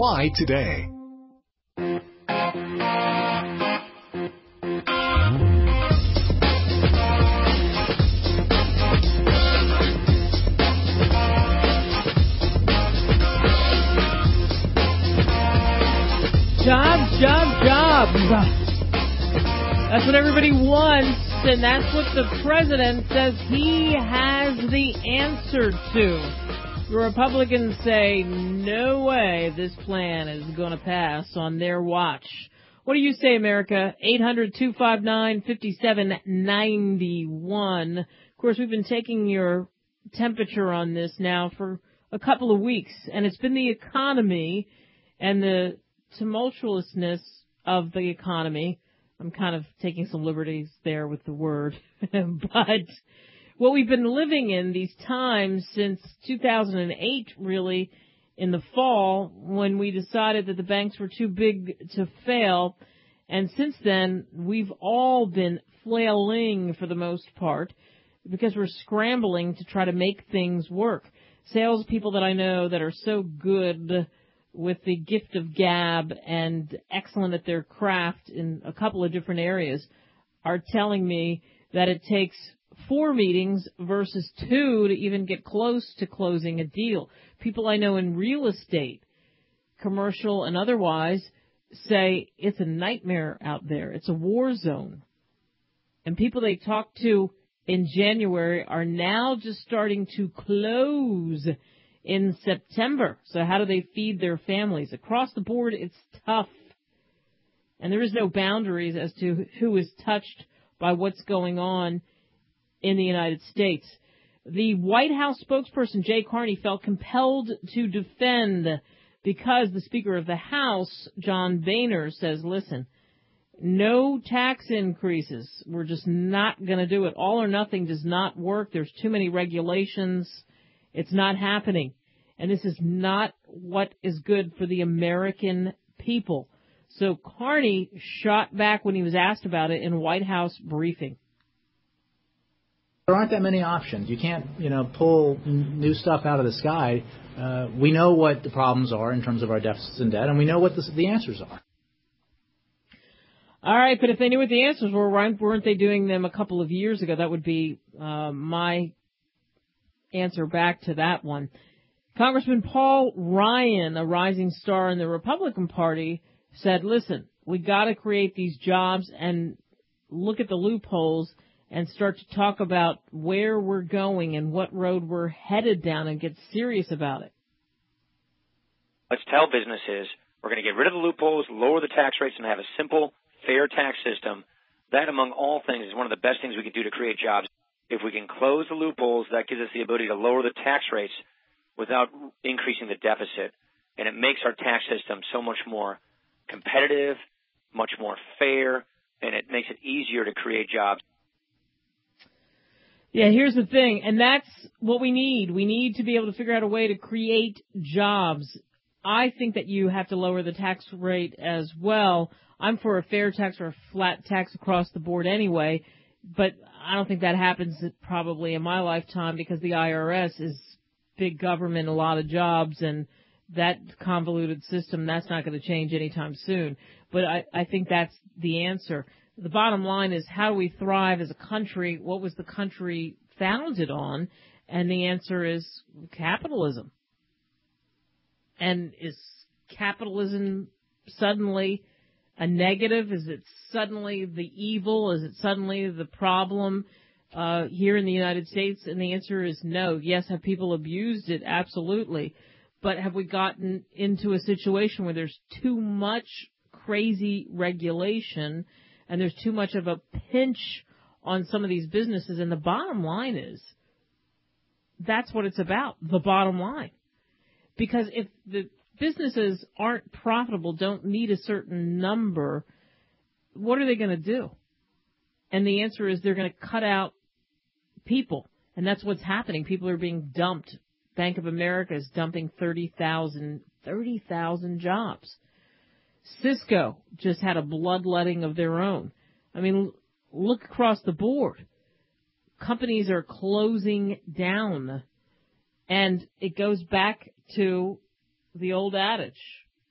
Apply today. Jobs, jobs, jobs. That's what everybody wants, and that's what the president says he has the answer to. The Republicans say, no way this plan is going to pass on their watch. What do you say, America? 800-259-5791. Of course, we've been taking your temperature on this now for a couple of weeks, and it's been the economy and the tumultuousness of the economy. I'm kind of taking some liberties there with the word. But what we've been living in these times since 2008, really, in the fall, when we decided that the banks were too big to fail. And since then, we've all been flailing for the most part because we're scrambling to try to make things work. Salespeople that I know that are so good with the gift of gab and excellent at their craft in a couple of different areas are telling me that it takes 4 meetings versus 2 to even get close to closing a deal. People I know in real estate, commercial and otherwise, say it's a nightmare out there. It's a war zone. And people they talk to in January are now just starting to close in September. So how do they feed their families? Across the board, it's tough. And there is no boundaries as to who is touched by what's going on in the United States. The White House spokesperson, Jay Carney, felt compelled to defend because the Speaker of the House, John Boehner, says, listen, no tax increases. We're just not going to do it. All or nothing does not work. There's too many regulations. It's not happening. And this is not what is good for the American people. So Carney shot back when he was asked about it in a White House briefing. There aren't that many options. You can't, pull new stuff out of the sky. We know what the problems are in terms of our deficits and debt, and we know what the answers are. All right, but if they knew what the answers were, why weren't they doing them a couple of years ago? That would be my answer back to that one. Congressman Paul Ryan, a rising star in the Republican Party, said, listen, we got to create these jobs and look at the loopholes and start to talk about where we're going and what road we're headed down and get serious about it. Let's tell businesses we're going to get rid of the loopholes, lower the tax rates, and have a simple, fair tax system. That, among all things, is one of the best things we can do to create jobs. If we can close the loopholes, that gives us the ability to lower the tax rates without increasing the deficit. And it makes our tax system so much more competitive, much more fair, and it makes it easier to create jobs. Yeah, here's the thing, and that's what we need. We need to be able to figure out a way to create jobs. I think that you have to lower the tax rate as well. I'm for a fair tax or a flat tax across the board anyway, but I don't think that happens probably in my lifetime because the IRS is big government, a lot of jobs, and that convoluted system, that's not going to change anytime soon. But I think that's the answer. The bottom line is, how do we thrive as a country? What was the country founded on? And the answer is capitalism. And is capitalism suddenly a negative? Is it suddenly the evil? Is it suddenly the problem here in the United States? And the answer is no. Yes, have people abused it? Absolutely. But have we gotten into a situation where there's too much crazy regulation and there's too much of a pinch on some of these businesses? And the bottom line is, that's what it's about, the bottom line. Because if the businesses aren't profitable, don't meet a certain number, what are they going to do? And the answer is they're going to cut out people. And that's what's happening. People are being dumped. Bank of America is dumping 30,000 jobs. Cisco just had a bloodletting of their own. I mean, look across the board. Companies are closing down. And it goes back to the old adage,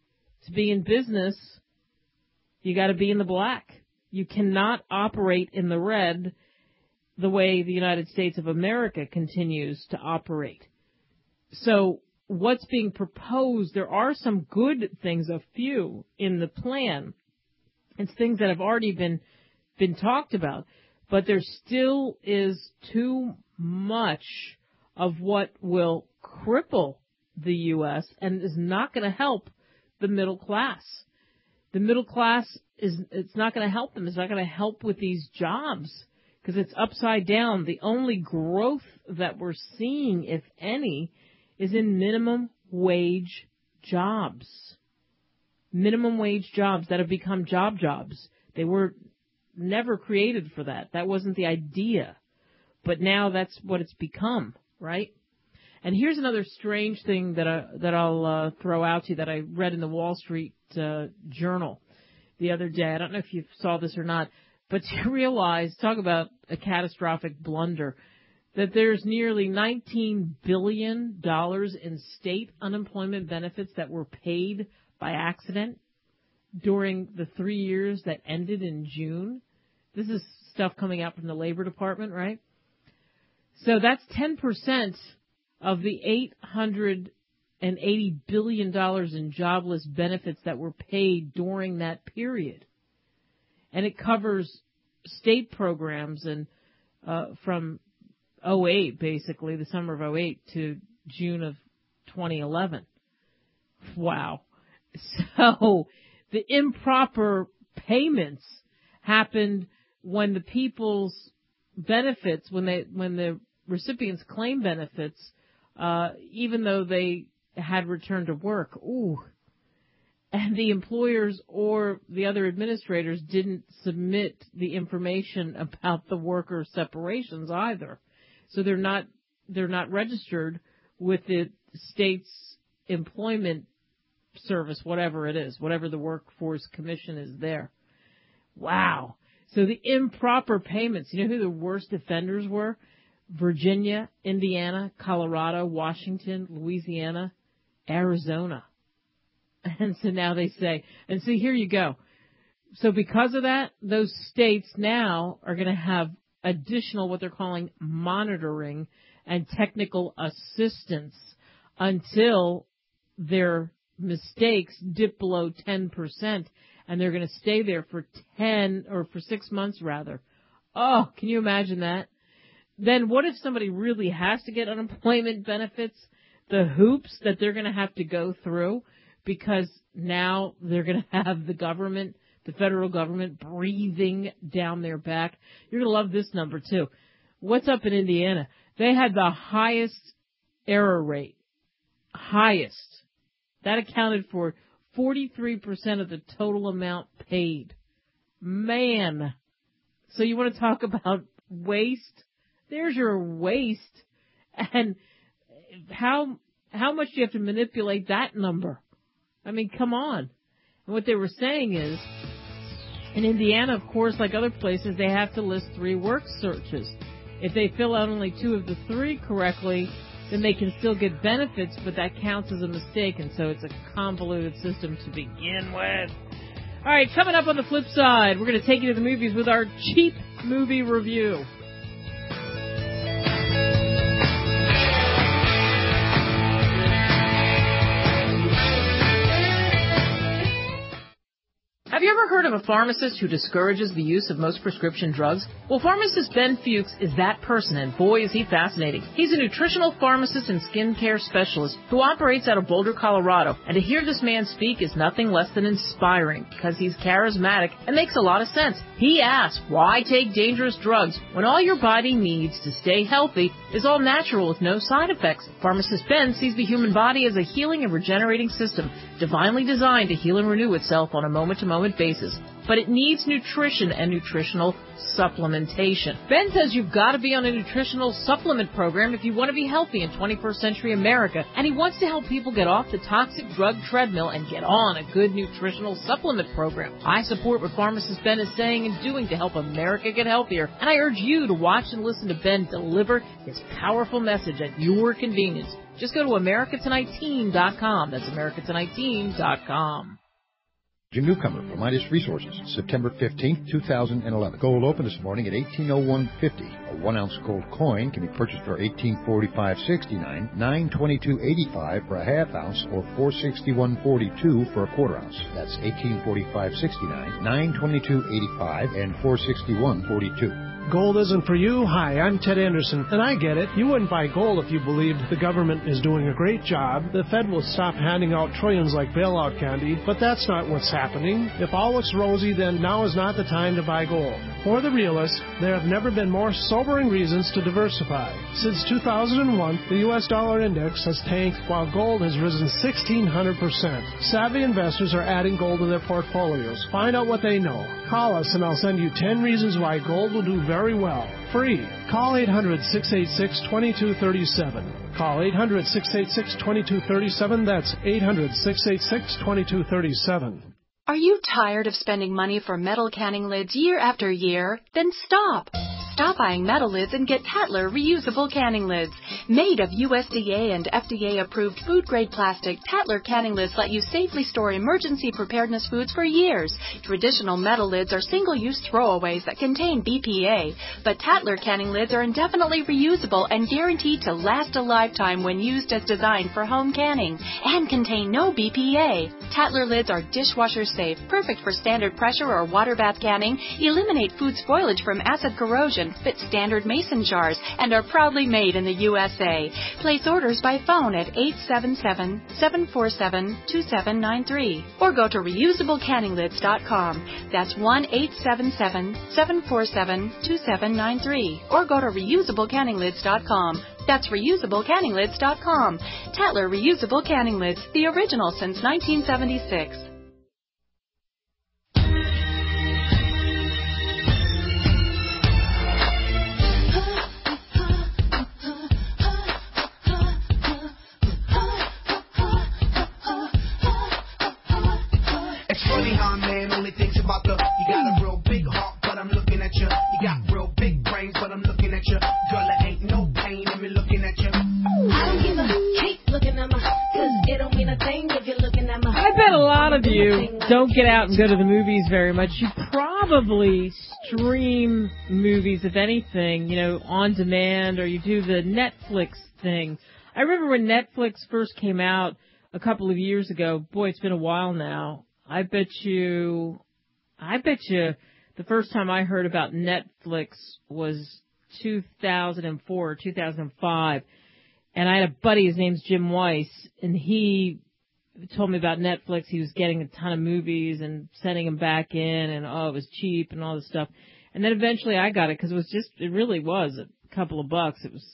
To be in business, you got to be in the black. You cannot operate in the red the way the United States of America continues to operate. So what's being proposed, there are some good things, a few, in the plan. It's things that have already been talked about. But there still is too much of what will cripple the U.S. and is not going to help the middle class. The middle class it's not going to help them. It's not going to help with these jobs because it's upside down. The only growth that we're seeing, if any, is in minimum wage jobs. Minimum wage jobs that have become jobs. They were never created for that. That wasn't the idea. But now that's what it's become, right? And here's another strange thing that I'll throw out to you that I read in the Wall Street Journal the other day. I don't know if you saw this or not, but to realize, talk about a catastrophic blunder, that there's nearly $19 billion in state unemployment benefits that were paid by accident during the 3 years that ended in June. This is stuff coming out from the Labor Department, right? So that's 10% of the $880 billion in jobless benefits that were paid during that period. And it covers state programs and from 2008, basically, the summer of 2008 to June of 2011. Wow. So the improper payments happened when the people's benefits, when the recipients claim benefits, even though they had returned to work. Ooh. And the employers or the other administrators didn't submit the information about the worker separations either. So they're not registered with the state's employment service, whatever it is, whatever the workforce commission is there. Wow. So the improper payments, you know who the worst offenders were? Virginia, Indiana, Colorado, Washington, Louisiana, Arizona. And so now they say, and see, here you go. So because of that, those states now are going to have additional what they're calling monitoring and technical assistance until their mistakes dip below 10%, and they're going to stay there for 6 months rather. Oh, can you imagine that? Then what if somebody really has to get unemployment benefits? The hoops that they're going to have to go through because now they're going to have the government, the federal government, breathing down their back. You're going to love this number too. What's up in Indiana? They had the highest error rate. Highest. That accounted for 43% of the total amount paid. Man. So you want to talk about waste? There's your waste. And how much do you have to manipulate that number? I mean, come on. And what they were saying is, in Indiana, of course, like other places, they have to list 3 work searches. If they fill out only 2 of the 3 correctly, then they can still get benefits, but that counts as a mistake, and so it's a convoluted system to begin with. All right, coming up on the flip side, we're going to take you to the movies with our cheap movie review. Have you ever heard of a pharmacist who discourages the use of most prescription drugs? Well, pharmacist Ben Fuchs is that person, and boy, is he fascinating. He's a nutritional pharmacist and skincare specialist who operates out of Boulder, Colorado. And to hear this man speak is nothing less than inspiring because he's charismatic and makes a lot of sense. He asks, why take dangerous drugs when all your body needs to stay healthy is all natural with no side effects? Pharmacist Ben sees the human body as a healing and regenerating system, divinely designed to heal and renew itself on a moment-to-moment basis. But it needs nutrition and nutritional supplementation. Ben says you've got to be on a nutritional supplement program if you want to be healthy in 21st century America, and he wants to help people get off the toxic drug treadmill and get on a good nutritional supplement program. I support what pharmacist Ben is saying and doing to help America get healthier, and I urge you to watch and listen to Ben deliver his powerful message at your convenience. Just go to AmericaTonightTeam.com. That's AmericaTonightTeam.com. A newcomer from Midas Resources, September 15th, 2011. Gold opened this morning at $1801.50. A 1-ounce gold coin can be purchased for $1845.69, $922.85 for a half ounce, or $461.42 for a quarter ounce. That's $1845.69, $922.85, and $461.42. Gold isn't for you? Hi, I'm Ted Anderson, and I get it. You wouldn't buy gold if you believed the government is doing a great job. The Fed will stop handing out trillions like bailout candy, but that's not what's happening. If all looks rosy, then now is not the time to buy gold. For the realists, there have never been more sobering reasons to diversify. Since 2001, the U.S. dollar index has tanked while gold has risen 1,600%. Savvy investors are adding gold to their portfolios. Find out what they know. Call us and I'll send you 10 reasons why gold will do very well. Free. Call 800-686-2237. Call 800-686-2237. That's 800-686-2237. Are you tired of spending money for metal canning lids year after year? Then stop. Stop buying metal lids and get Tatler reusable canning lids. Made of USDA and FDA-approved food-grade plastic, Tatler canning lids let you safely store emergency preparedness foods for years. Traditional metal lids are single-use throwaways that contain BPA, but Tatler canning lids are indefinitely reusable and guaranteed to last a lifetime when used as designed for home canning and contain no BPA. Tatler lids are dishwasher safe, perfect for standard pressure or water bath canning, eliminate food spoilage from acid corrosion, fit standard mason jars, and are proudly made in the USA. Place orders by phone at 877-747-2793 or go to reusablecanninglids.com. That's 1-877-747-2793 or go to reusablecanninglids.com. That's reusablecanninglids.com. Tatler Reusable Canning Lids, the original since 1976. It's funny how a man only thinks about the, you got a real big heart, but I'm looking at you. You got real big brains, but I'm looking at you. Girl, there ain't no pain in me looking at you. I don't give a keep looking at my, cause it don't mean a thing if you're looking at my. I bet a lot of you don't get out and go to the movies very much. You probably stream movies, if anything, you know, on demand, or you do the Netflix thing. I remember when Netflix first came out a couple of years ago. Boy, it's been a while now. I bet you the first time I heard about Netflix was 2004 or 2005. And I had a buddy, his name's Jim Weiss, and he told me about Netflix. He was getting a ton of movies and sending them back in, and it was cheap and all this stuff. And then eventually I got it because it really was a couple of bucks. It was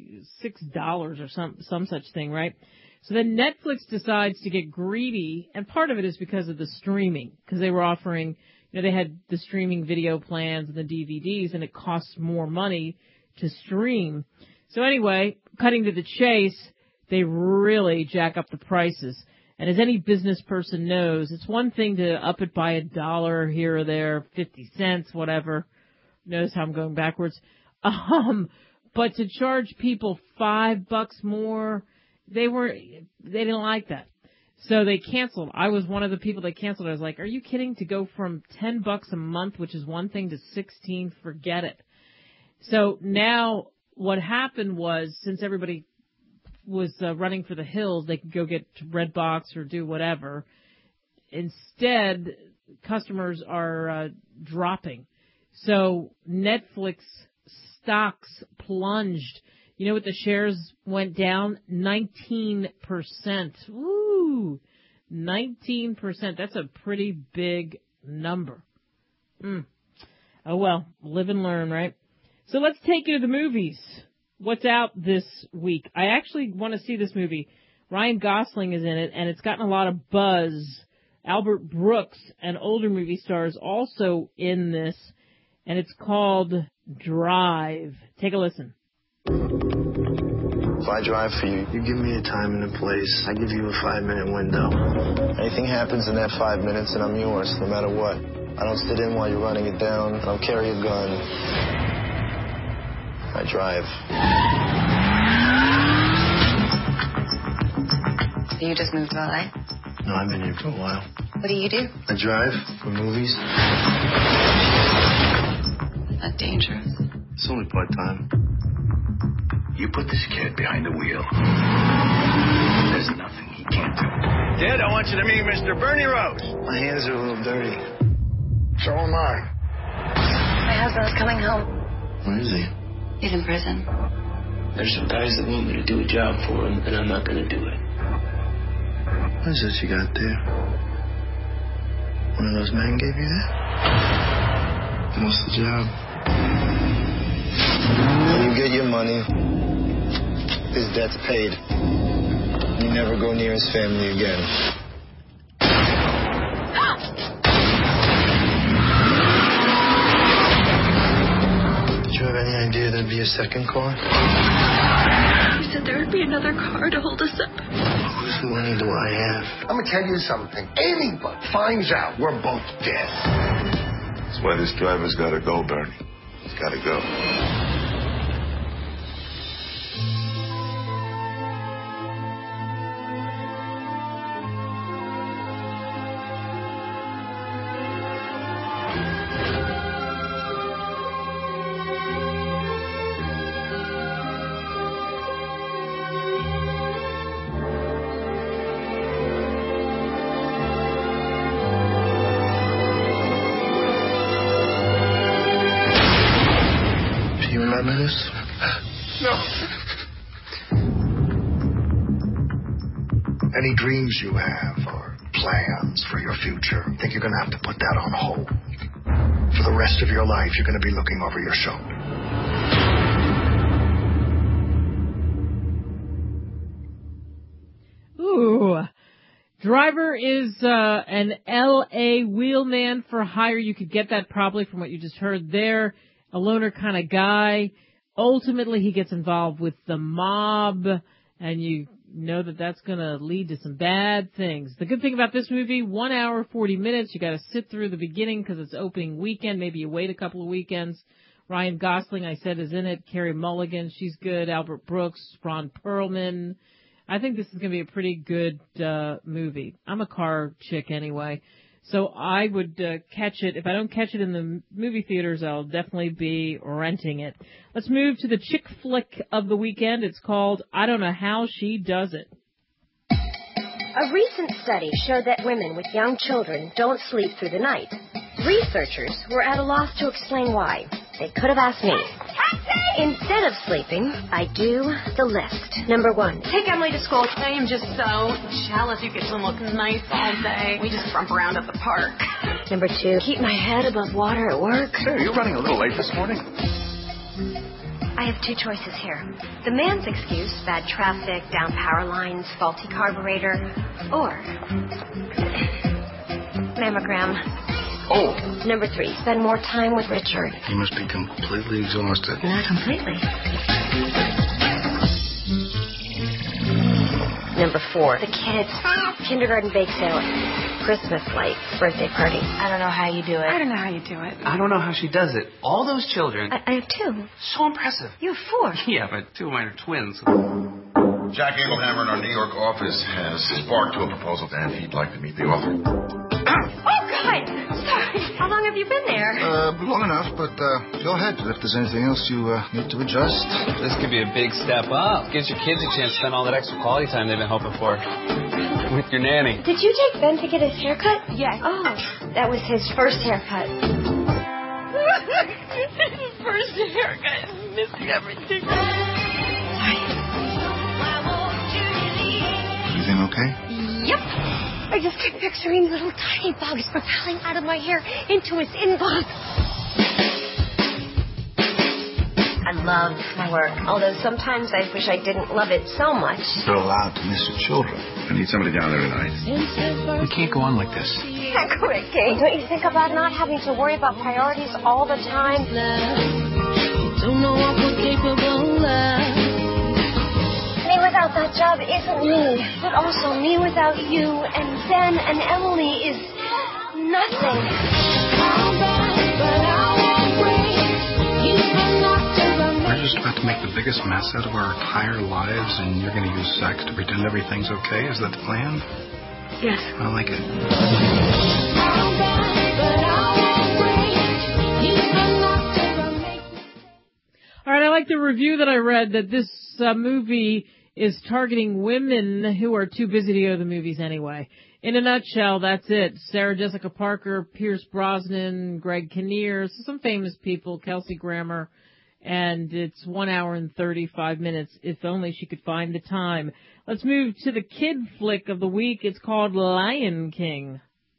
$6 or some such thing, right? So then Netflix decides to get greedy, and part of it is because of the streaming, because they were offering, you know, they had the streaming video plans and the DVDs, and it costs more money to stream. So anyway, cutting to the chase, they really jack up the prices. And as any business person knows, it's one thing to up it by $1 here or there, 50 cents, whatever. Notice how I'm going backwards. But to charge people $5 more, they didn't like that. So they canceled. I was one of the people that canceled. I was like, are you kidding? To go from $10 a month, which is one thing, to 16, forget it. So now what happened was, since everybody was running for the hills, they could go get Redbox or do whatever. Instead, customers are dropping. So Netflix stocks plunged. You know what the shares went down? 19%. Woo! 19%. That's a pretty big number. Oh, well, live and learn, right? So let's take you to the movies. What's out this week? I actually want to see this movie. Ryan Gosling is in it, and it's gotten a lot of buzz. Albert Brooks and older movie stars also in this, and it's called Drive. Take a listen. If I drive for you, you give me a time and a place. I give you a 5-minute window. Anything happens in that 5 minutes and I'm yours, no matter what. I don't sit in while you're running it down. I don't carry a gun. I drive. You just moved to LA? No, I've been here for a while. What do you do? I drive for movies. Not dangerous. It's only part-time. You put this kid behind the wheel. There's nothing he can't do. Kid, I want you to meet Mr. Bernie Rose. My hands are a little dirty. So am I. My husband's coming home. Where is he? He's in prison. There's some guys that want me to do a job for them, and I'm not going to do it. What is this you got there? One of those men gave you that? What's the job? When you get your money, his debt's paid. You never go near his family again. Did you have any idea there'd be a second car? You said there would be another car to hold us up. Whose money do I have? I'm going to tell you something. Anybody finds out we're both dead. That's why this driver's got to go, Bernie. He's got to go. No. Any dreams you have or plans for your future, I think you're going to have to put that on hold. For the rest of your life, you're going to be looking over your shoulder. Ooh. Driver is an L.A. wheelman for hire. You could get that probably from what you just heard there. A loner kind of guy. Ultimately, he gets involved with the mob, and you know that that's going to lead to some bad things. The good thing about this movie, 1 hour, 40 minutes. You got to sit through the beginning because it's opening weekend. Maybe you wait a couple of weekends. Ryan Gosling, I said, is in it. Carey Mulligan, she's good. Albert Brooks, Ron Perlman. I think this is going to be a pretty good movie. I'm a car chick anyway. So I would catch it. If I don't catch it in the movie theaters, I'll definitely be renting it. Let's move to the chick flick of the weekend. It's called I Don't Know How She Does It. A recent study showed that women with young children don't sleep through the night. Researchers were at a loss to explain why. They could have asked me. Instead of sleeping, I do the list. Number 1, Take Emily to school. I am just so jealous. You get to look nice all day. We just romp around at the park. Number 2, keep my head above water at work. Hey, you're running a little late this morning. I have 2 choices here. The man's excuse, bad traffic, down power lines, faulty carburetor, or mammogram. Oh. Number 3, spend more time with Richard. He must be completely exhausted. Not completely. Number 4, the kids. Kindergarten bake sale, Christmas lights, birthday party. I don't know how you do it. I don't know how you do it. I don't know how she does it. All those children. I have 2. So impressive. You have 4. Yeah, but 2 of mine are twins. Jack Engelhammer in our New York office has sparked to a proposal, and he'd like to meet the author. Oh, God! Sorry. How long have you been there? Long enough, but go ahead if there's anything else you need to adjust. This could be a big step up. Gives your kids a chance to spend all that extra quality time they've been hoping for. With your nanny. Did you take Ben to get his haircut? Yes. Oh, that was his first haircut. First haircut. Missing everything. Everything okay? Yep. I just kept picturing little tiny bugs propelling out of my hair into his inbox. I love my work, although sometimes I wish I didn't love it so much. You're allowed to miss your children. I need somebody down there tonight. We can't go on like this. Quit, Kate. Don't you think about not having to worry about priorities all the time? Don't know what we're capable of. Me without that job isn't me, but also me without you and Ben and Emily is nothing. We're just about to make the biggest mess out of our entire lives, and you're going to use sex to pretend everything's okay? Is that the plan? Yes. I like it. All right, I like the review that I read that this movie is targeting women who are too busy to go to the movies anyway. In a nutshell, that's it. Sarah Jessica Parker, Pierce Brosnan, Greg Kinnear, some famous people, Kelsey Grammer, and it's 1 hour and 35 minutes. If only she could find the time. Let's move to the kid flick of the week. It's called Lion King.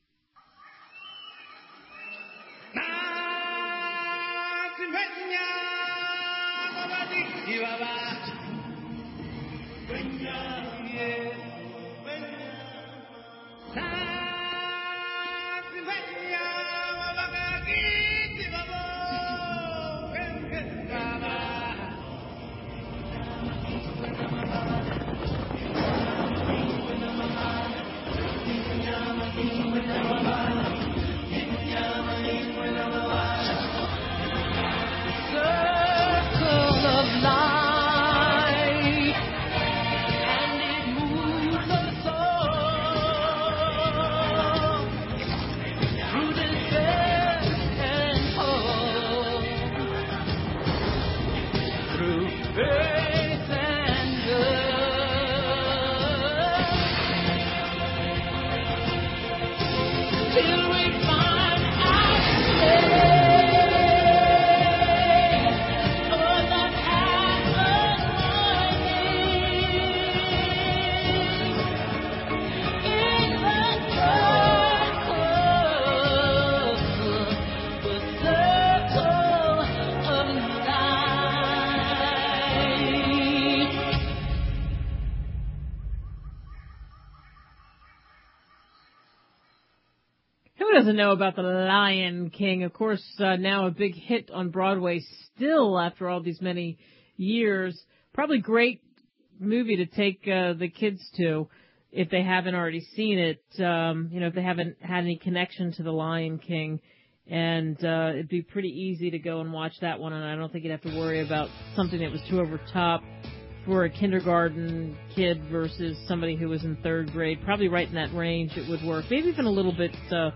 Doesn't know about the Lion King. Of course, now a big hit on Broadway still after all these many years. Probably great movie to take the kids to if they haven't already seen it, if they haven't had any connection to the Lion King. And it'd be pretty easy to go and watch that one, and I don't think you'd have to worry about something that was too over top for a kindergarten kid versus somebody who was in third grade. Probably right in that range it would work. Maybe even a little bit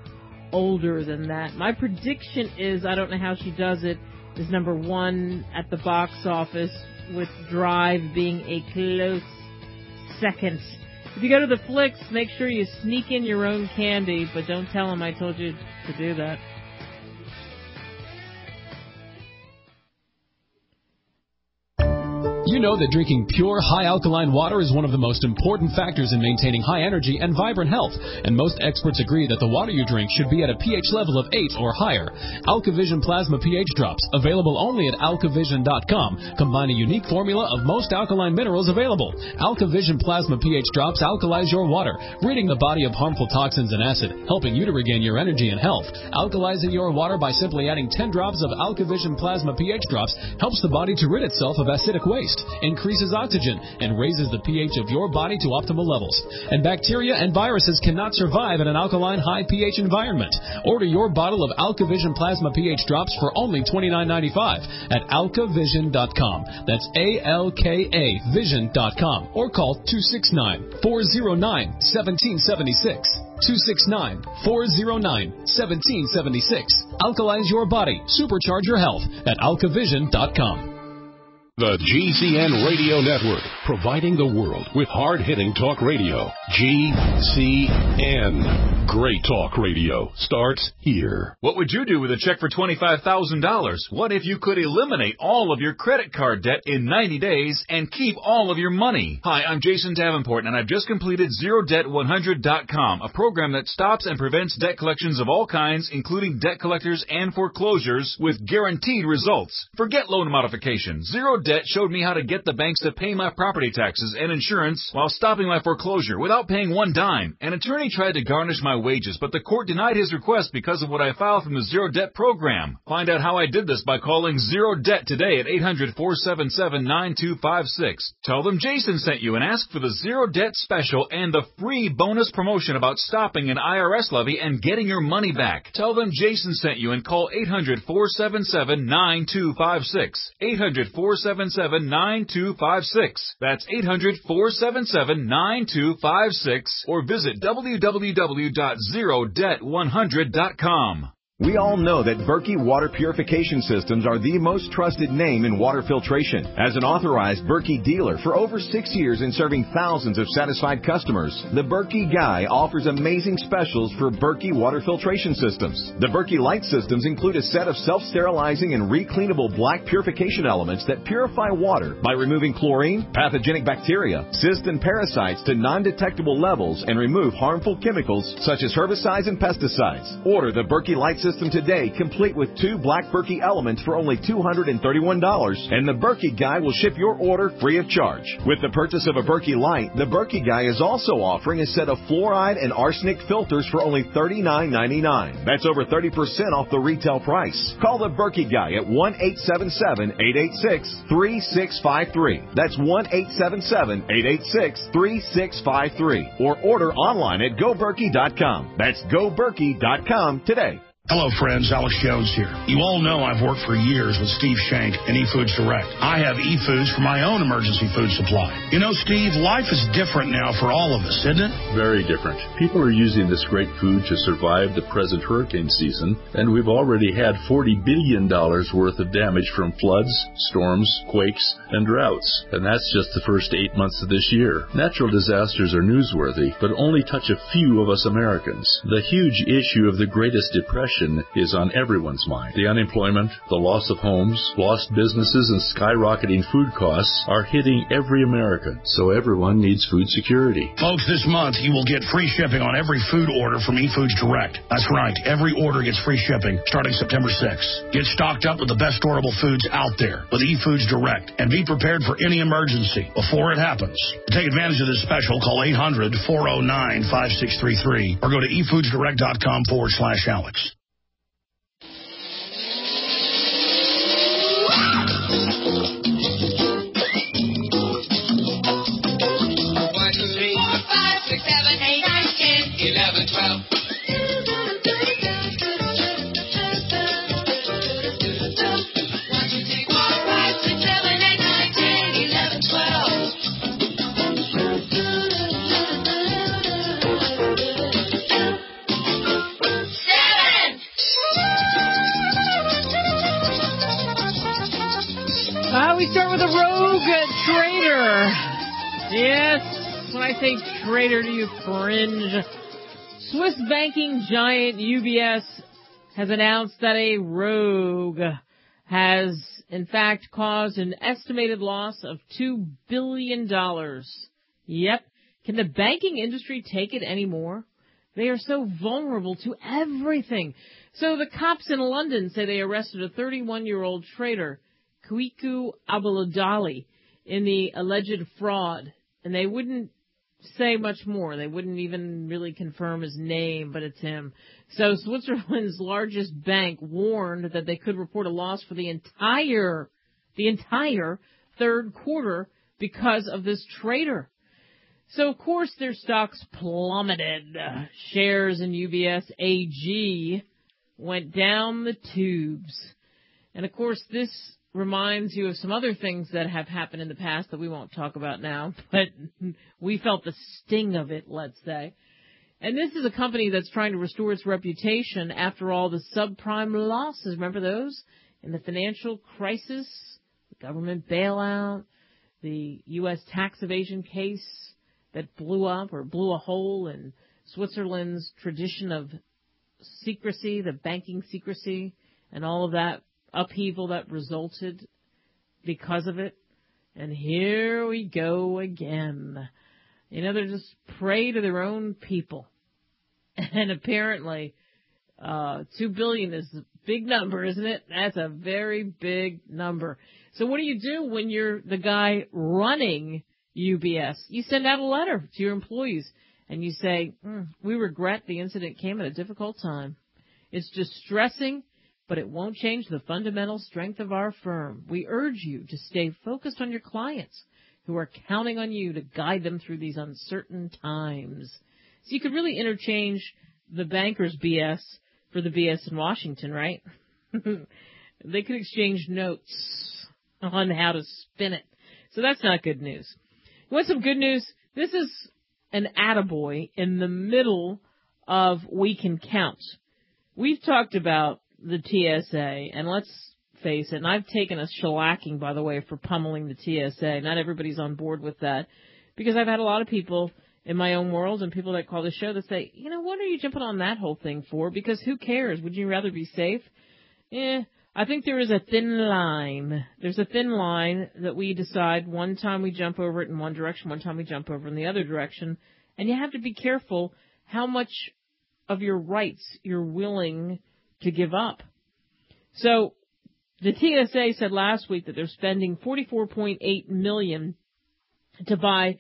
older than that. My prediction is, I don't know how she does it, is number one at the box office, with Drive being a close second. If you go to the flicks, make sure you sneak in your own candy, but don't tell them I told you to do that. You know that drinking pure, high-alkaline water is one of the most important factors in maintaining high energy and vibrant health, and most experts agree that the water you drink should be at a pH level of 8 or higher. AlkaVision Plasma pH Drops, available only at alkavision.com, combine a unique formula of most alkaline minerals available. AlkaVision Plasma pH Drops alkalize your water, ridding the body of harmful toxins and acid, helping you to regain your energy and health. Alkalizing your water by simply adding 10 drops of AlkaVision Plasma pH Drops helps the body to rid itself of acidic waste, increases oxygen, and raises the pH of your body to optimal levels. And bacteria and viruses cannot survive in an alkaline high pH environment. Order your bottle of AlkaVision Plasma pH Drops for only $29.95 at alkavision.com. That's ALKA Vision.com, or call 269-409-1776. 269-409-1776. Alkalize your body. Supercharge your health at alkavision.com. The GCN Radio Network, providing the world with hard-hitting talk radio. GCN. Great talk radio starts here. What would you do with a check for $25,000? What if you could eliminate all of your credit card debt in 90 days and keep all of your money? Hi, I'm Jason Davenport, and I've just completed ZeroDebt100.com, a program that stops and prevents debt collections of all kinds, including debt collectors and foreclosures, with guaranteed results. Forget loan modification. Zero Debt showed me how to get the banks to pay my property taxes and insurance while stopping my foreclosure without paying one dime. An attorney tried to garnish my wages, but the court denied his request because of what I filed from the Zero Debt program. Find out how I did this by calling Zero Debt today at 800-477-9256. Tell them Jason sent you and ask for the Zero Debt special and the free bonus promotion about stopping an IRS levy and getting your money back. Tell them Jason sent you and call 800-477-9256. 800-477-9256. That's 800-477-9256 or visit www.zerodebt100.com. We all know that Berkey Water Purification Systems are the most trusted name in water filtration. As an authorized Berkey dealer for over 6 years and serving thousands of satisfied customers, the Berkey Guy offers amazing specials for Berkey Water Filtration Systems. The Berkey Light Systems include a set of self-sterilizing and recleanable black purification elements that purify water by removing chlorine, pathogenic bacteria, cysts, and parasites to non-detectable levels and remove harmful chemicals such as herbicides and pesticides. Order the Berkey Light System today, complete with 2 black Berkey elements for only $231, and the Berkey Guy will ship your order free of charge. With the purchase of a Berkey Light, the Berkey Guy is also offering a set of fluoride and arsenic filters for only $39.99. That's over 30% off the retail price. Call the Berkey Guy at 1-877-886-3653. That's 1-877-886-3653. Or order online at GoBerkey.com. That's GoBerkey.com today. Hello, friends. Alex Jones here. You all know I've worked for years with Steve Shank and eFoods Direct. I have eFoods for my own emergency food supply. You know, Steve, life is different now for all of us, isn't it? Very different. People are using this great food to survive the present hurricane season, and we've already had $40 billion worth of damage from floods, storms, quakes, and droughts. And that's just the first 8 months of this year. Natural disasters are newsworthy, but only touch a few of us Americans. The huge issue of the Greatest Depression is on everyone's mind. The unemployment, the loss of homes, lost businesses, and skyrocketing food costs are hitting every American, so everyone needs food security. Folks, this month you will get free shipping on every food order from eFoods Direct. That's right, every order gets free shipping starting September 6th. Get stocked up with the best storable foods out there with eFoods Direct and be prepared for any emergency before it happens. To take advantage of this special, call 800-409-5633 or go to efoodsdirect.com/Alex. We start with a rogue trader. Yes, when I say trader, do you cringe? Swiss banking giant UBS has announced that a rogue has, in fact, caused an estimated loss of $2 billion. Yep. Can the banking industry take it anymore? They are so vulnerable to everything. So the cops in London say they arrested a 31-year-old trader, Kwiku Abeladali, in the alleged fraud. And they wouldn't say much more. They wouldn't even really confirm his name, but it's him. So Switzerland's largest bank warned that they could report a loss for the entire third quarter because of this trader. So, of course, their stocks plummeted. Shares in UBS AG went down the tubes. And, of course, this reminds you of some other things that have happened in the past that we won't talk about now, but we felt the sting of it, let's say. And this is a company that's trying to restore its reputation after all the subprime losses. Remember those? In the financial crisis, the government bailout, the U.S. tax evasion case that blew up or blew a hole in Switzerland's tradition of secrecy, the banking secrecy, and all of that upheaval that resulted because of it. And here we go again. You know, they're just prey to their own people. And apparently, $2 billion is a big number, isn't it? That's a very big number. So what do you do when you're the guy running UBS? You send out a letter to your employees and you say, we regret the incident came at a difficult time. It's distressing, but it won't change the fundamental strength of our firm. We urge you to stay focused on your clients who are counting on you to guide them through these uncertain times. So you could really interchange the bankers' BS for the BS in Washington, right? They could exchange notes on how to spin it. So that's not good news. You want some good news? This is an attaboy in the middle of We Can Count. We've talked about the TSA, and let's face it, and I've taken a shellacking, by the way, for pummeling the TSA. Not everybody's on board with that, because I've had a lot of people in my own world and people that call the show that say, what are you jumping on that whole thing for? Because who cares? Would you rather be safe? I think there is a thin line. There's a thin line that we decide one time we jump over it in one direction, one time we jump over in the other direction. And you have to be careful how much of your rights you're willing to give up. So the TSA said last week that they're spending $44.8 million to buy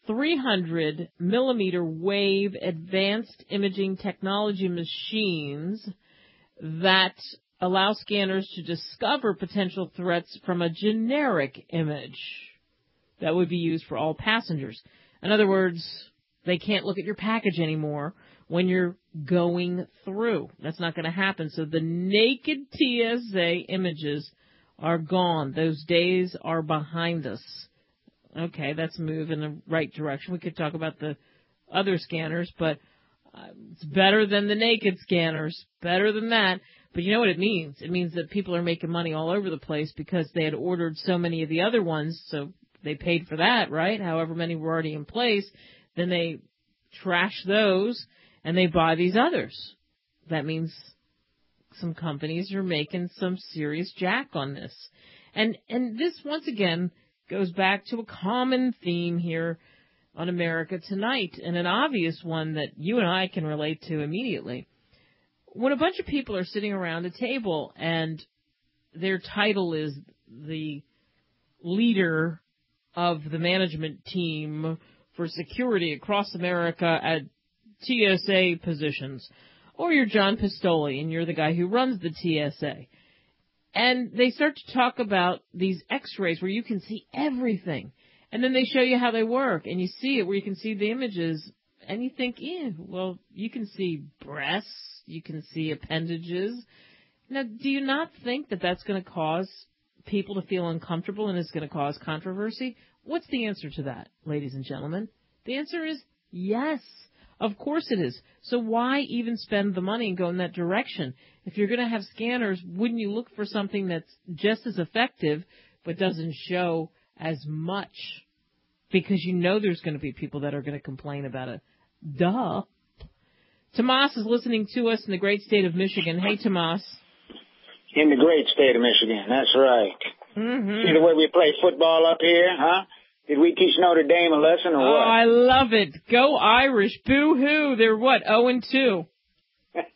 300 millimeter wave advanced imaging technology machines that allow scanners to discover potential threats from a generic image that would be used for all passengers. In other words, they can't look at your package anymore when you're going through. That's not going to happen. So the naked TSA images are gone. Those days are behind us. Okay, that's a move in the right direction. We could talk about the other scanners, but it's better than the naked scanners. Better than that. But you know what it means? It means that people are making money all over the place because they had ordered so many of the other ones, so they paid for that, right? However many were already in place. Then they trash those, and they buy these others. That means some companies are making some serious jack on this. And this, once again, goes back to a common theme here on America Tonight, and an obvious one that you and I can relate to immediately. When a bunch of people are sitting around a table and their title is the leader of the management team for security across America at TSA positions, or you're John Pistoli and you're the guy who runs the TSA, and they start to talk about these x-rays where you can see everything, and then they show you how they work, and you see it where you can see the images, and you think, well, you can see breasts, you can see appendages. Now, do you not think that that's going to cause people to feel uncomfortable and is going to cause controversy? What's the answer to that, ladies and gentlemen? The answer is yes. Of course it is. So why even spend the money and go in that direction? If you're going to have scanners, wouldn't you look for something that's just as effective but doesn't show as much? Because you know there's going to be people that are going to complain about it. Duh. Tomas is listening to us in the great state of Michigan. Hey, Tomas. In the great state of Michigan, that's right. Mm-hmm. See the way we play football up here, huh? Did we teach Notre Dame a lesson or what? Oh, I love it. Go Irish. Boo-hoo. They're what, 0-2? That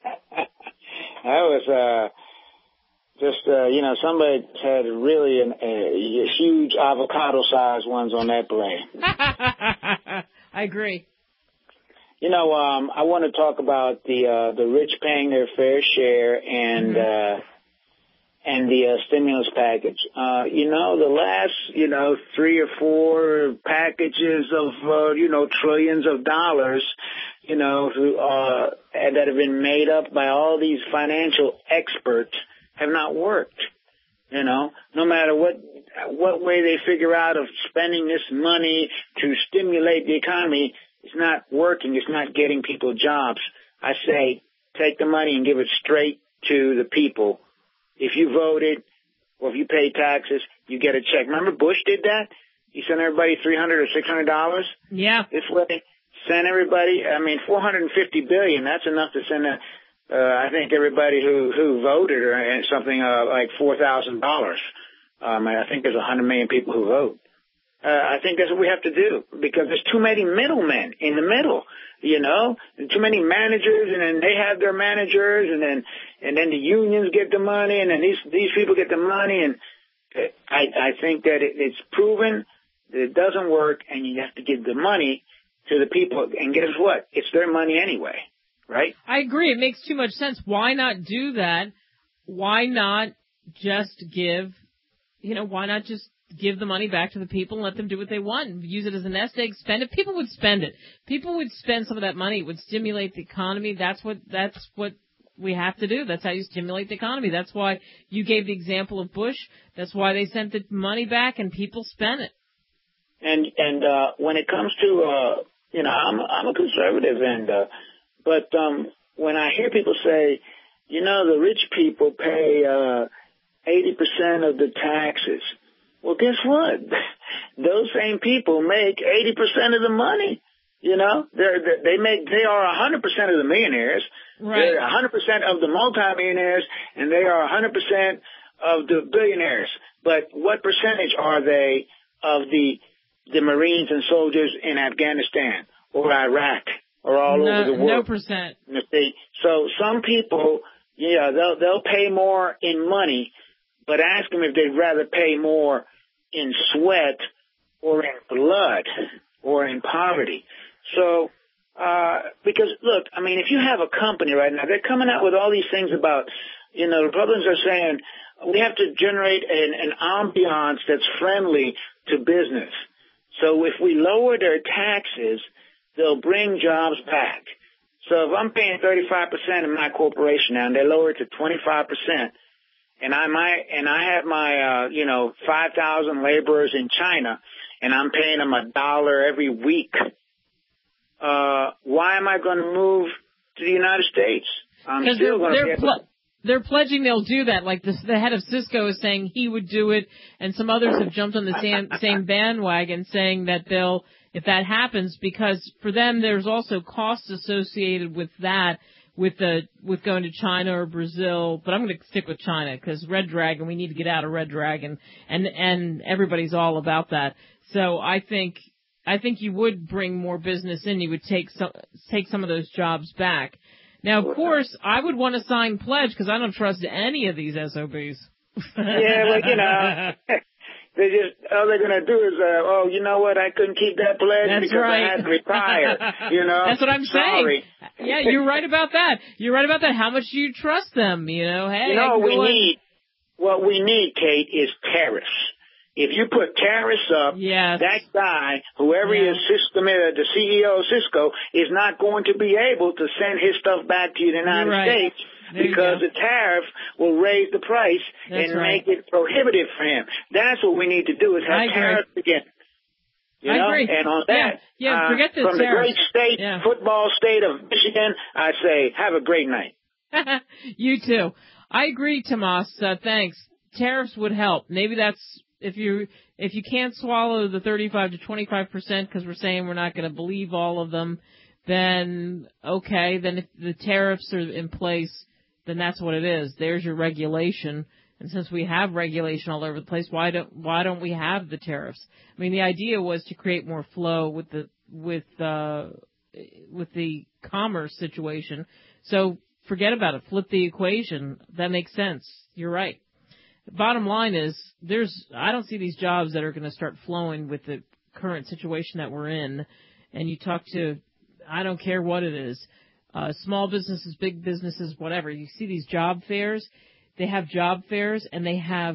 was somebody had really huge avocado-sized ones on that play. I agree. I want to talk about the rich paying their fair share and the stimulus package. The last 3 or 4 packages of trillions of dollars, that have been made up by all these financial experts have not worked. No matter what way they figure out of spending this money to stimulate the economy, it's not working. It's not getting people jobs. I say take the money and give it straight to the people. If you voted or if you pay taxes, you get a check. Remember Bush did that? He sent everybody $300 or $600. Yeah. This way, send everybody. $450 billion. That's enough to send I think everybody who voted or something like $4,000. I think there's 100 million people who vote. I think that's what we have to do because there's too many middlemen in the middle, too many managers, and then they have their managers, and then the unions get the money, and then these people get the money, and I think that it's proven that it doesn't work, and you have to give the money to the people. And guess what? It's their money anyway, right? I agree. It makes too much sense. Why not do that? Why not just give the money back to the people and let them do what they want? Use it as a nest egg, spend it. People would spend it. People would spend some of that money. It would stimulate the economy. That's what we have to do. That's how you stimulate the economy. That's why you gave the example of Bush. That's why they sent the money back and people spent it. And when it comes to, I'm a conservative, but when I hear people say, the rich people pay 80% of the taxes, well, guess what? Those same people make 80% of the money. They are 100% of the millionaires. Right. They're 100% of the multimillionaires, and they are 100% of the billionaires. But what percentage are they of the Marines and soldiers in Afghanistan or Iraq or all over the world? No percent. So some people, they'll pay more in money, but ask them if they'd rather pay more in sweat or in blood or in poverty. So, because look, I mean, if you have a company right now, they're coming out with all these things about, Republicans are saying we have to generate an ambiance that's friendly to business. So if we lower their taxes, they'll bring jobs back. So if I'm paying 35% in my corporation now and they lower it to 25%, and I have my 5,000 laborers in China and I'm paying them $1 every week, why am I going to move to the United States? I'm still going to They're pledging they'll do that. Like the head of Cisco is saying he would do it, and some others have jumped on the same bandwagon saying that they'll, if that happens, because for them there's also costs associated with that, with going to China or Brazil. But I'm going to stick with China because Red Dragon, we need to get out of Red Dragon, and everybody's all about that. So I think you would bring more business in. You would take some of those jobs back. Now, of course, I would want to sign pledge because I don't trust any of these SOBs. Yeah, well, they just, all they're going to do is, you know what, I couldn't keep that pledge because I had to retire, That's what I'm saying. Yeah, you're right about that. How much do you trust them, Hey, what we need, Kate, is tariffs. If you put tariffs up, that guy, whoever is the CEO of Cisco, is not going to be able to send his stuff back to the United States because the tariff will raise the price make it prohibitive for him. That's what we need to do is have tariffs again. I agree. And on that, forget the from tariffs. the great football state of Michigan, I say have a great night. You too. I agree, Tomas. Thanks. Tariffs would help. Maybe that's if you can't swallow the 35 to 25% because we're saying we're not going to believe all of them, then okay. Then if the tariffs are in place, then that's what it is. There's your regulation. And since we have regulation all over the place, why don't we have the tariffs? I mean, the idea was to create more flow with the commerce situation. So forget about it. Flip the equation. That makes sense. You're right. Bottom line is, I don't see these jobs that are going to start flowing with the current situation that we're in. And you talk to, I don't care what it is, small businesses, big businesses, whatever. You see these job fairs. They have job fairs, and they have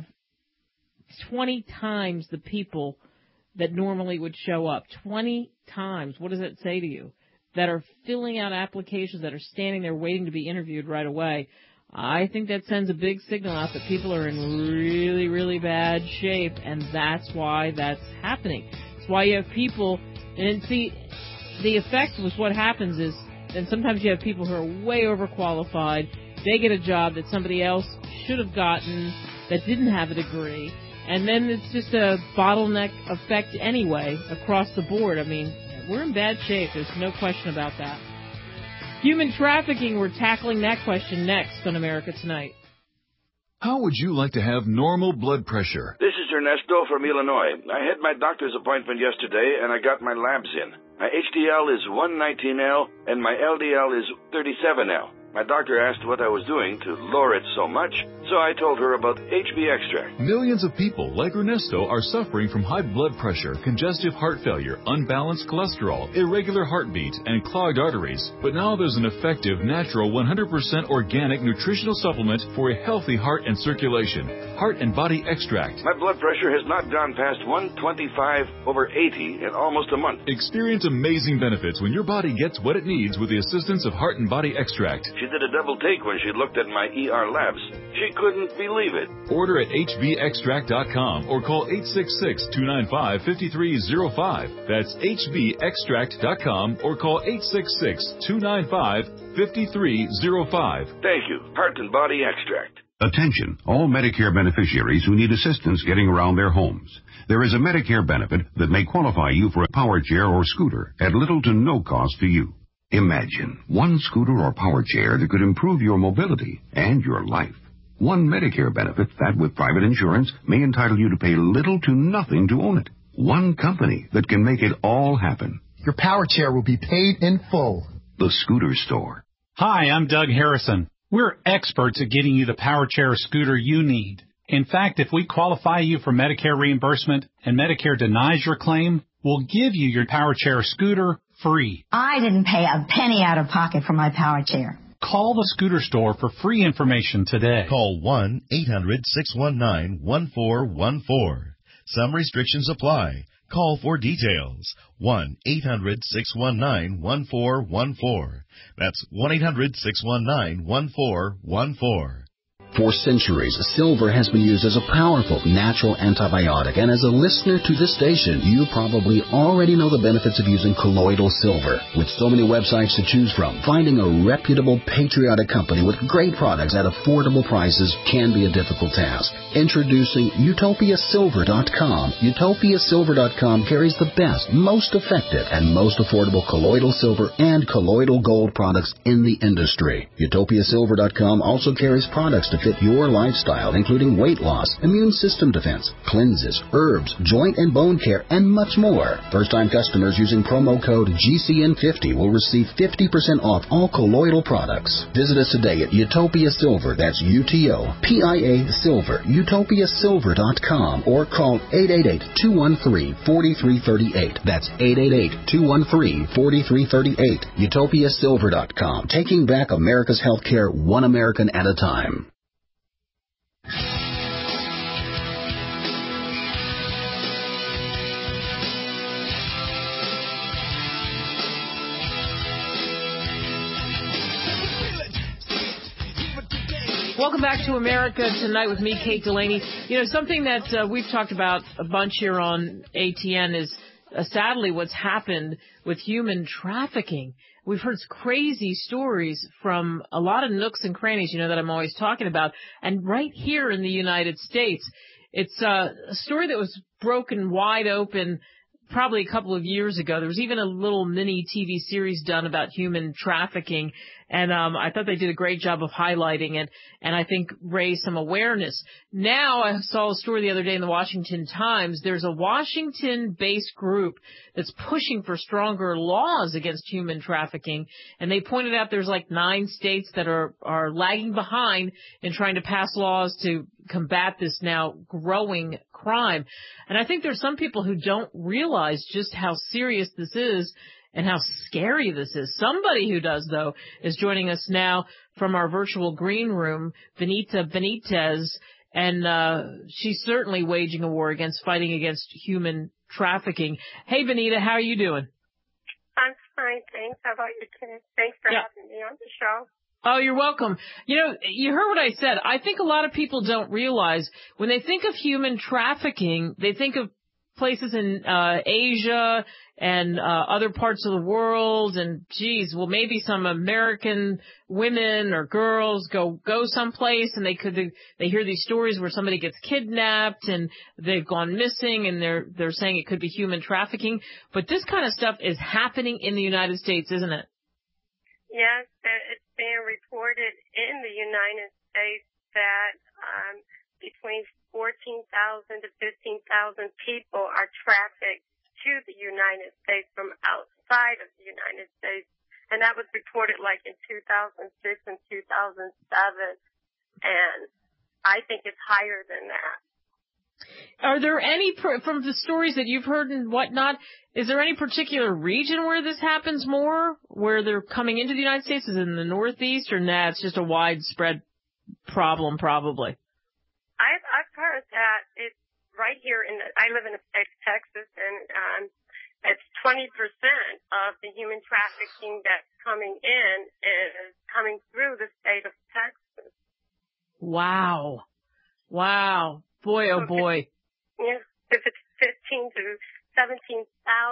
20 times the people that normally would show up. 20 times. What does that say to you? That are filling out applications, that are standing there waiting to be interviewed right away. I think that sends a big signal out that people are in really, really bad shape, and that's why that's happening. It's why you have people, and see, the effect was what happens is, and sometimes you have people who are way overqualified. They get a job that somebody else should have gotten that didn't have a degree, and then it's just a bottleneck effect anyway across the board. I mean, we're in bad shape. There's no question about that. Human trafficking, we're tackling that question next on America Tonight. How would you like to have normal blood pressure? This is Ernesto from Illinois. I had my doctor's appointment yesterday, and I got my labs in. My HDL is 119L, and my LDL is 37L. My doctor asked what I was doing to lower it so much, so I told her about HB Extract. Millions of people like Ernesto are suffering from high blood pressure, congestive heart failure, unbalanced cholesterol, irregular heartbeat, and clogged arteries. But now there's an effective, natural, 100% organic nutritional supplement for a healthy heart and circulation. Heart and Body Extract. My blood pressure has not gone past 125/80 in almost a month. Experience amazing benefits when your body gets what it needs with the assistance of Heart and Body Extract. She did a double take when she looked at my ER labs. She couldn't believe it. Order at hbextract.com or call 866-295-5305. That's hbextract.com or call 866-295-5305. Thank you. Heart and Body Extract. Attention, all Medicare beneficiaries who need assistance getting around their homes. There is a Medicare benefit that may qualify you for a power chair or scooter at little to no cost to you. Imagine one scooter or power chair that could improve your mobility and your life. One Medicare benefit that, with private insurance, may entitle you to pay little to nothing to own it. One company that can make it all happen. Your power chair will be paid in full. The Scooter Store. Hi, I'm Doug Harrison. We're experts at getting you the power chair or scooter you need. In fact, if we qualify you for Medicare reimbursement and Medicare denies your claim, we'll give you your power chair or scooter free. I didn't pay a penny out of pocket for my power chair. Call the Scooter Store for free information today. Call 1-800-619-1414. Some restrictions apply. Call for details. 1-800-619-1414. That's 1-800-619-1414. For centuries, silver has been used as a powerful natural antibiotic, and as a listener to this station, you probably already know the benefits of using colloidal silver. With so many websites to choose from, finding a reputable, patriotic company with great products at affordable prices can be a difficult task. Introducing UtopiaSilver.com. UtopiaSilver.com carries the best, most effective, and most affordable colloidal silver and colloidal gold products in the industry. UtopiaSilver.com also carries products to fit your lifestyle, including weight loss, immune system defense, cleanses, herbs, joint and bone care, and much more. First-time customers using promo code GCN50 will receive 50% off all colloidal products. Visit us today at Utopia Silver, that's UTOPIA Silver, UtopiaSilver.com, or call 888-213-4338. That's 888-213-4338. UtopiaSilver.com, taking back America's healthcare one American at a time. Welcome back to America Tonight with me, Kate Delaney. You know, something that we've talked about a bunch here on ATN is sadly what's happened with human trafficking. We've heard crazy stories from a lot of nooks and crannies, you know, that I'm always talking about. And right here in the United States, it's a story that was broken wide open probably a couple of years ago. There was even a little mini TV series done about human trafficking. And I thought they did a great job of highlighting it and I think raised some awareness. Now I saw a story the other day in the Washington Times. There's a Washington-based group that's pushing for stronger laws against human trafficking. And they pointed out there's like 9 states that are lagging behind in trying to pass laws to combat this now growing crime. And I think there's some people who don't realize just how serious this is and how scary this is. Somebody who does, though, is joining us now from our virtual green room, Benita Benitez, and she's certainly waging a war fighting against human trafficking. Hey, Benita, how are you doing? I'm fine, thanks. How about you, Kenneth? Thanks for having me on the show. Oh, you're welcome. You know, you heard what I said. I think a lot of people don't realize when they think of human trafficking, they think of places in Asia and other parts of the world, and geez, well, maybe some American women or girls go someplace and they hear these stories where somebody gets kidnapped and they've gone missing, and they're saying it could be human trafficking. But this kind of stuff is happening in the United States, isn't it? Yes, it's being reported in the United States that between 14,000 to 15,000 people are trafficked to the United States from outside of the United States. And that was reported like in 2006 and 2007. And I think it's higher than that. Are there any, from the stories that you've heard and whatnot, is there any particular region where this happens more, where they're coming into the United States? Is it in the Northeast, or nah, it's just a widespread problem probably? I've heard that it's right here I live in the state of Texas, and it's 20% of the human trafficking that's coming in is coming through the state of Texas. Wow. Boy, oh boy. Yeah, if it's 15 to 17,000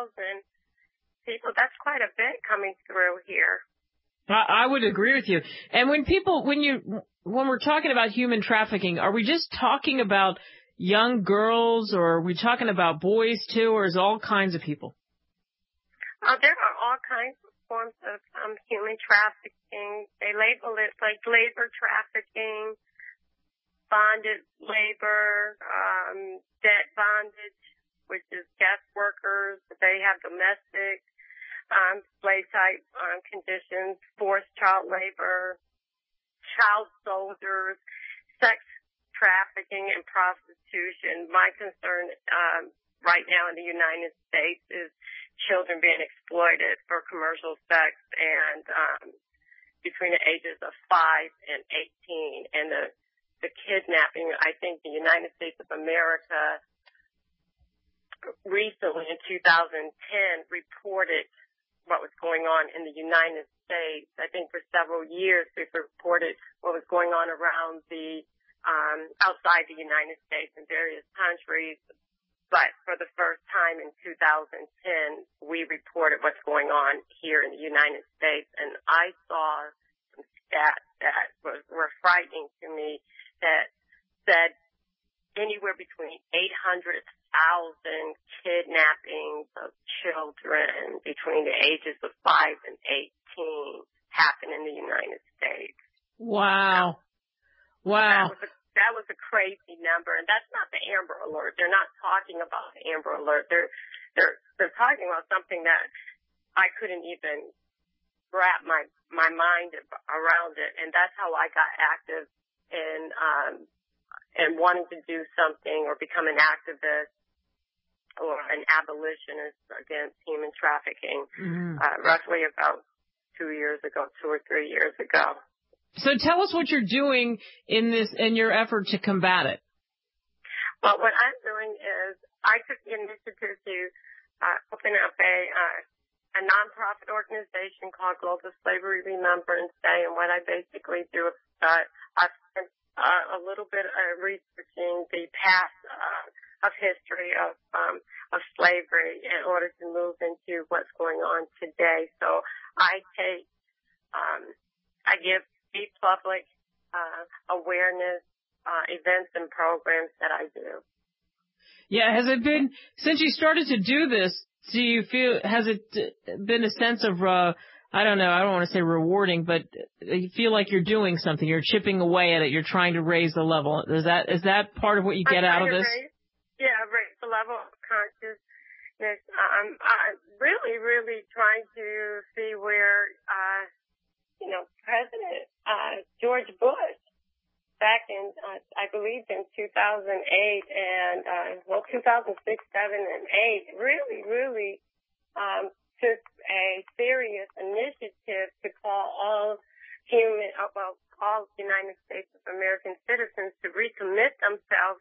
people, that's quite a bit coming through here. I would agree with you. And when we're talking about human trafficking, are we just talking about young girls, or are we talking about boys too, or is it all kinds of people? There are all kinds of forms of human trafficking. They label it like labor trafficking, bonded labor, debt bondage, which is guest workers. They have domestic slave type conditions, forced child labor, child soldiers, sex trafficking, and prostitution. My concern right now in the United States is children being exploited for commercial sex, and between the ages of 5 and 18, and the kidnapping. I think the United States of America recently in 2010 reported what was going on in the United States. I think for several years we've reported what was going on around the outside the United States in various countries. But for the first time in 2010, we reported what's going on here in the United States. And I saw some stats that were frightening to me that said anywhere between 800,000 kidnappings of children between the ages of 5 and 18 happen in the United States. Wow. That was a crazy number, and that's not the Amber Alert. They're not talking about the Amber Alert. They're talking about something that I couldn't even wrap my mind around it, and that's how I got active in wanting to do something or become an activist or an abolitionist against human trafficking, roughly about 2 or 3 years ago. So tell us what you're doing in your effort to combat it. Well, what I'm doing is I took the initiative to open up a nonprofit organization called Global Slavery Remembrance Day, and what I basically do is I spent a little bit of researching the past of history of slavery in order to move into what's going on today. So I give public awareness events and programs that I do. Yeah, has it been, since you started to do this, has it been a sense of, I don't want to say rewarding, but you feel like you're doing something, you're chipping away at it, you're trying to raise the level. Is that part of what you get out of this? Raise the level of consciousness. I'm really, really trying to see where, President George Bush, back in, I believe in 2008 and, 2006, 7, and 8, really, took a serious initiative to call all United States of American citizens to recommit themselves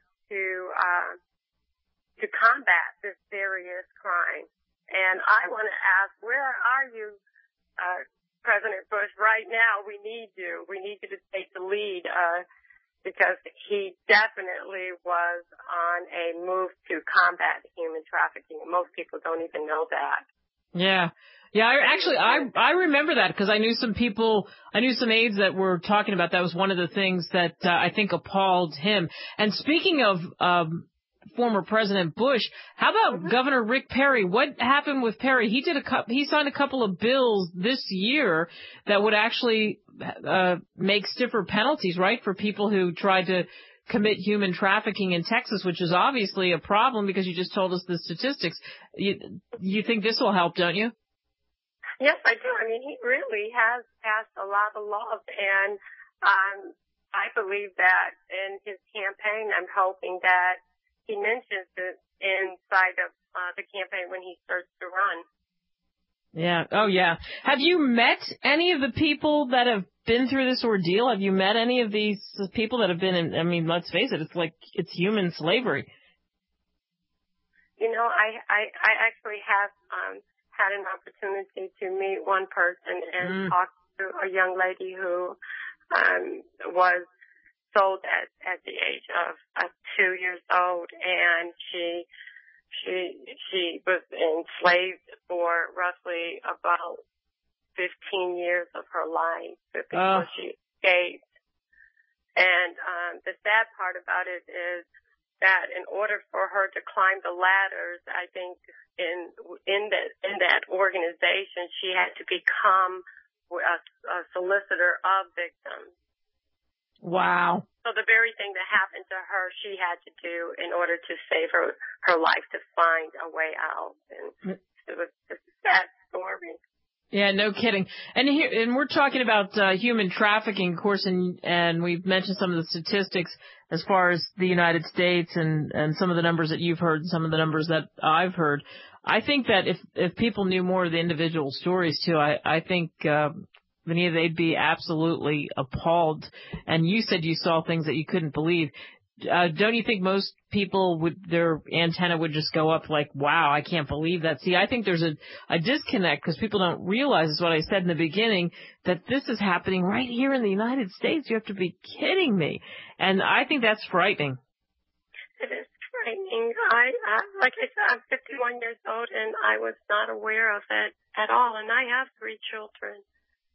to combat this serious crime. And I want to ask, where are you, President Bush? Right now, we need you. We need you to take the lead, because he definitely was on a move to combat human trafficking. Most people don't even know that. Yeah. I remember that because I knew some aides that were talking about that. Was one of the things that I think appalled him. And speaking of former President Bush, how about Governor Rick Perry? What happened with Perry? He signed a couple of bills this year that would actually make stiffer penalties, right, for people who tried to commit human trafficking in Texas, which is obviously a problem because you just told us the statistics. You think this will help, don't you? Yes, I do. I mean, he really has passed a lot of laws, and I believe that in his campaign, I'm hoping that he mentions it inside of the campaign when he starts to run. Yeah. Oh, yeah. Have you met any of the people that have been through this ordeal? Have you met any of these people that have been in, I mean, let's face it, it's human slavery. You know, I actually have had an opportunity to meet one person and talk to a young lady who was sold at the age of 2 years old, and she was enslaved for roughly about 15 years of her life before she escaped. And the sad part about it is that in order for her to climb the ladders, I think in that organization, she had to become a solicitor of victims. Wow. So the very thing that happened to her, she had to do in order to save her life, to find a way out. And it was just a sad story. Yeah, no kidding. And we're talking about human trafficking, of course, and we've mentioned some of the statistics as far as the United States and some of the numbers that you've heard and some of the numbers that I've heard. I think that if people knew more of the individual stories too, I think Vanita, they'd be absolutely appalled. And you said you saw things that you couldn't believe. Don't you think most people their antenna would just go up like, wow, I can't believe that? See, I think there's a disconnect because people don't realize, is what I said in the beginning, that this is happening right here in the United States. You have to be kidding me. And I think that's frightening. It is frightening. Like I said, I'm 51 years old and I was not aware of it at all. And I have 3 children.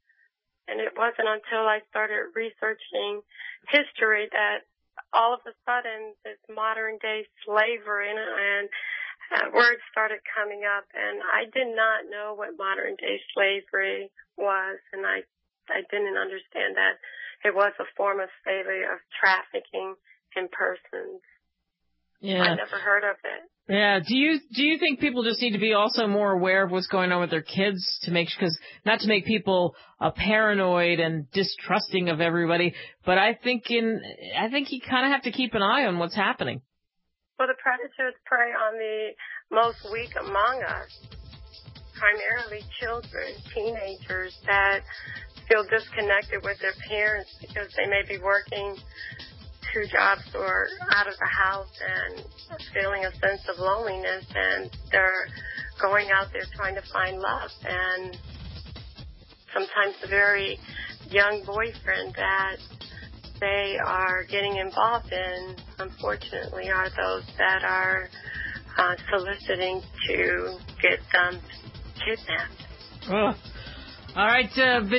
And it wasn't until I started researching history that all of a sudden this modern day slavery and words started coming up, and I did not know what modern day slavery was, and I didn't understand that it was a form of slavery, of trafficking in persons. Yeah. I never heard of it. Yeah. Do you think people just need to be also more aware of what's going on with their kids to make, because not to make people paranoid and distrusting of everybody, but I think you kind of have to keep an eye on what's happening. Well, the predators prey on the most weak among us, primarily children, teenagers that feel disconnected with their parents because they may be working 2 jobs or out of the house and feeling a sense of loneliness, and they're going out there trying to find love. And sometimes the very young boyfriend that they are getting involved in, unfortunately, are those that are soliciting to get them kidnapped. Ugh. All right,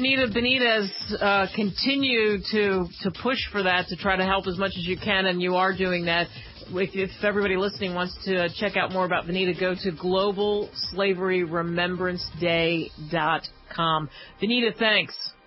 Benitez, continue to push for that, to try to help as much as you can, and you are doing that. If everybody listening wants to check out more about Benita, go to globalslaveryrememranceday.com. Benita, thanks.